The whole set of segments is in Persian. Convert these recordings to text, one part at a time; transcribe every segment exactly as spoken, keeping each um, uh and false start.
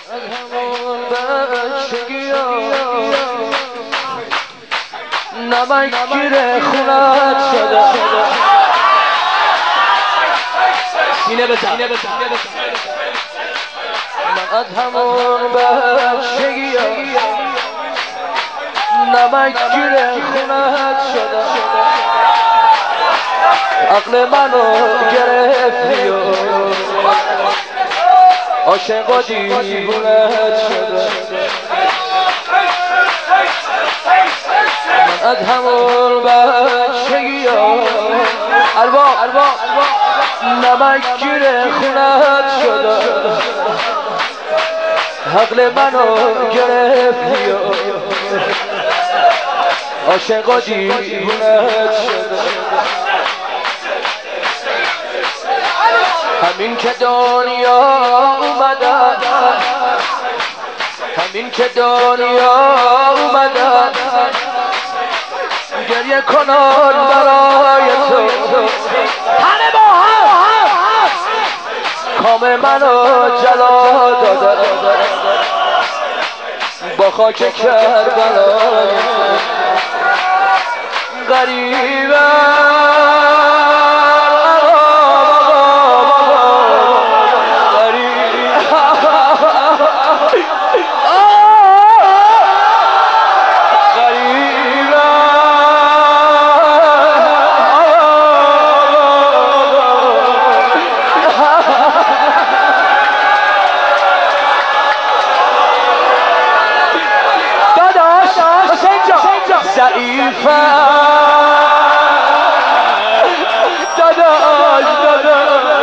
همون بچگی نمک گیر خونت شده سینه بزن من از همون بچگی نمک گیر خونت شده عقل منو گرفتی و عاشق و دیوونت شده من از همون بچگی ارباب نمک گیر خونت شده عقل منو گرفتی و عاشق و دیوونت شده همین که دنیا اومدن همین که دنیا اومدن گریه کنان برای تو همه با هم کام منو جلا دادن با خاک کربلای غریبه ضعیفه داداش داداش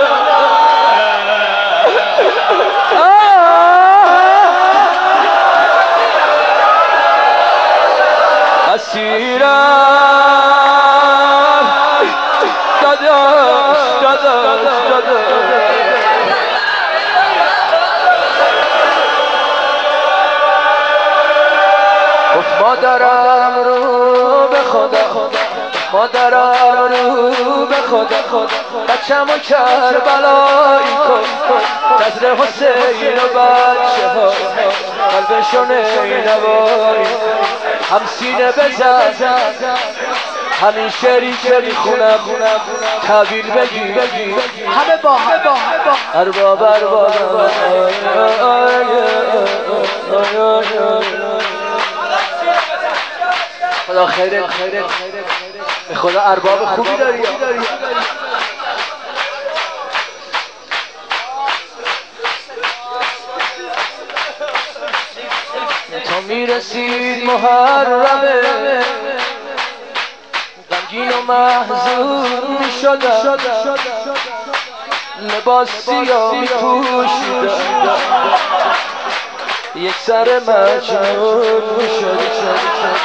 اسیرم داداش داداش داداش گفت مادرم رو به خدا مادرم رو به خدا بچه‌مو کربلایی کن نظر حسین و بچه ها قلبشون نوایی هم سینه بزن همین شعری که میخونم تعبیر بگی همه با همه با ارباب ارباب خدا خیرت خیرت به خدا ارباب خوبی داری تا میرسید محرمه غمگین و محزون میشدم لباس سیاه میپوشیدم یک سر مجنون میشدم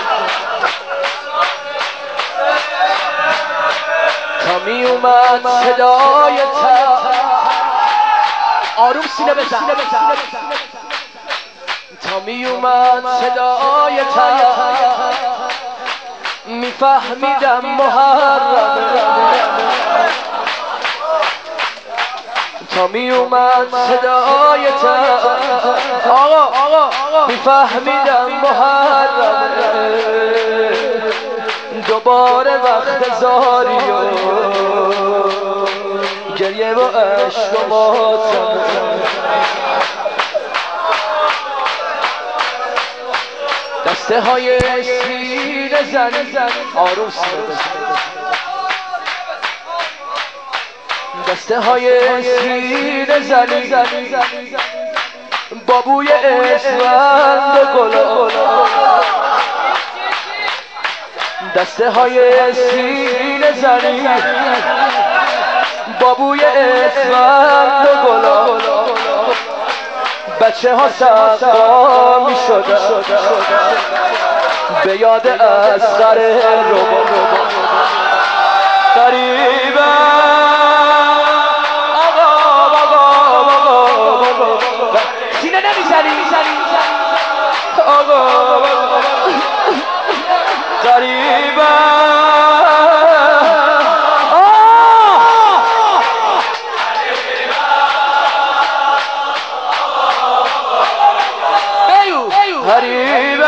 تا می اومد صدای تب آروم سینه بزن تا می اومد صدای تب میفهمیدم محرم تا می اومد صدای تب آقا آقا میفهمیدم محرم دوباره وقت زاری و گریه و عشق و ماتم دسته های سینه زنی آروم سینه دسته های سینه زنی بابوی اسفند و گلا دسته های سینه زنی بابوی اسفند و گلا بچه ها سقا می شدن به یاد اصغر ربا قریبه سینه نمیزنی آقا قریبه غریبه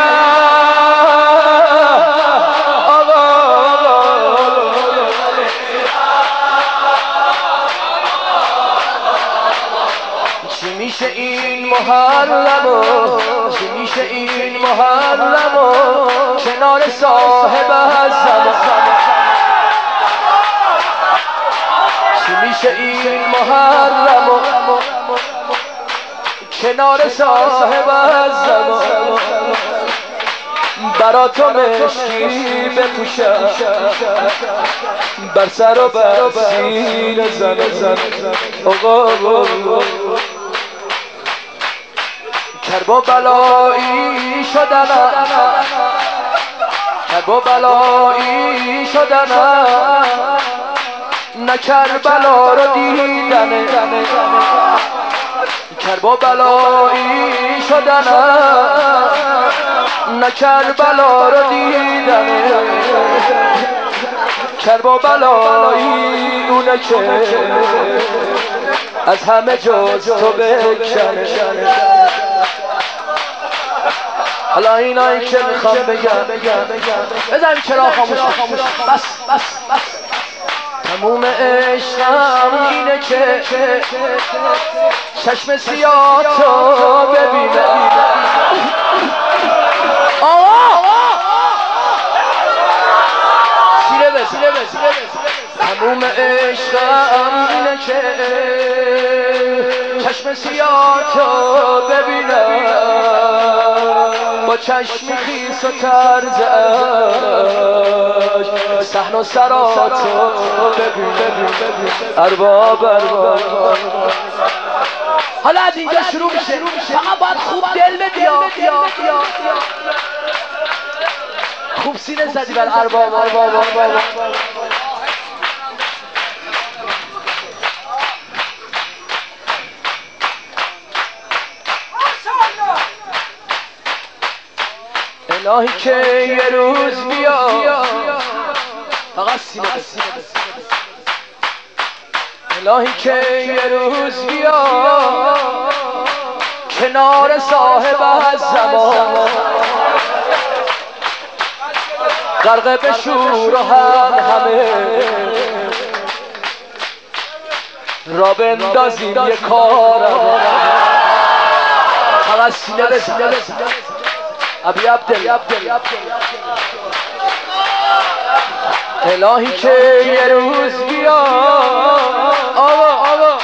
چی میشه این محرمو چی میشه این محرمو کنار صاحب الزمان چی میشه این محرمو کنار صاحب الزمان برا تو مشکی بپوشم بر سر و بر سینه زن زن آقا کرب و بلایی شدنم کرب و بلایی شدنم نه کربلا رو دیدنه کرب و بلایی شدنم نه کربلا رو دیدنه کرب و بلایی اونه که از همه جز تو بکنه حالا اینایی که میخوام بگم بزنیم چرا خاموش بس بس بس تموم عشقم اینه که چشم سیاه تو ببینه سیره بز سیره بز تموم عشقم اینه که چشم سیاه تو ببینه با چشمی خیس و طرزش صحن و سراتو ببین ارباب ارباب حالا از اینجا شروع میشه فقط باید خوب دل بدی خوب سینه زدی بر ارباب ارباب ارباب الهی که یه روز بیا فقط سینه الهی که یه روز بیا کنار صاحب الزمان غرق به شور و هم همه را بندازیم یه کارم فقط سینه بزن ابی عبدالله الهی که یه روز بیا آوا آوا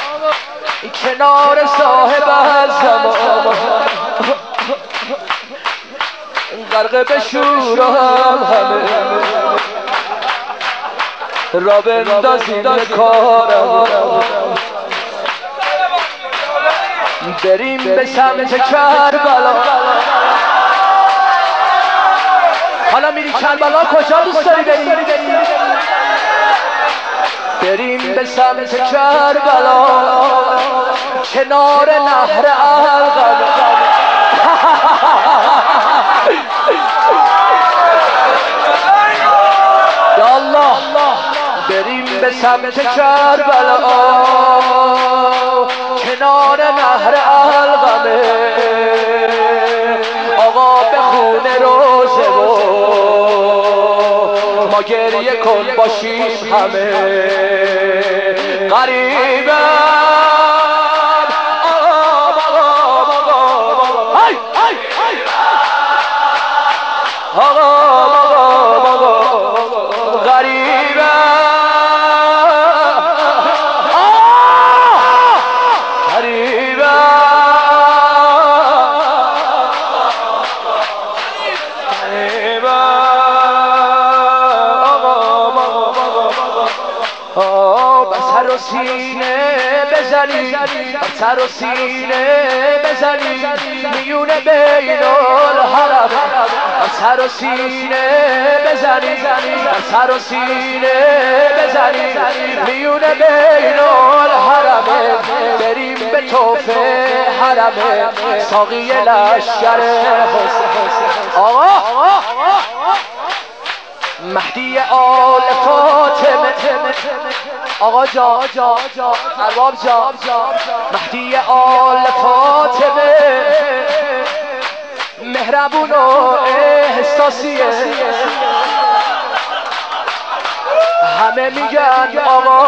کنار صاحب الزمان غرق به شور هم همه را بندازیم یه کارم بریم به سمت کربلا حالا میری کربلا کجا دوست داری بریم بریم به سمت کربلا کنار نهر ارغم یا الله بریم به سمت کربلا کنار نهر ارغمه آقا به خونه روزه و ما گریه کن باشیم همه غریبم سینه بزنی سر و سینه بزنی میون بین الحرم سر و سینه بزنی سر و سینه بزنی میون بین الحرم بریم به طوف حرم ساقی لشکر حسین آقا مهدی آل فاطمه آقا جا جا جا ارباب جا مهدی آل فاطمه مهربون و احساسیه. همه میگن آقا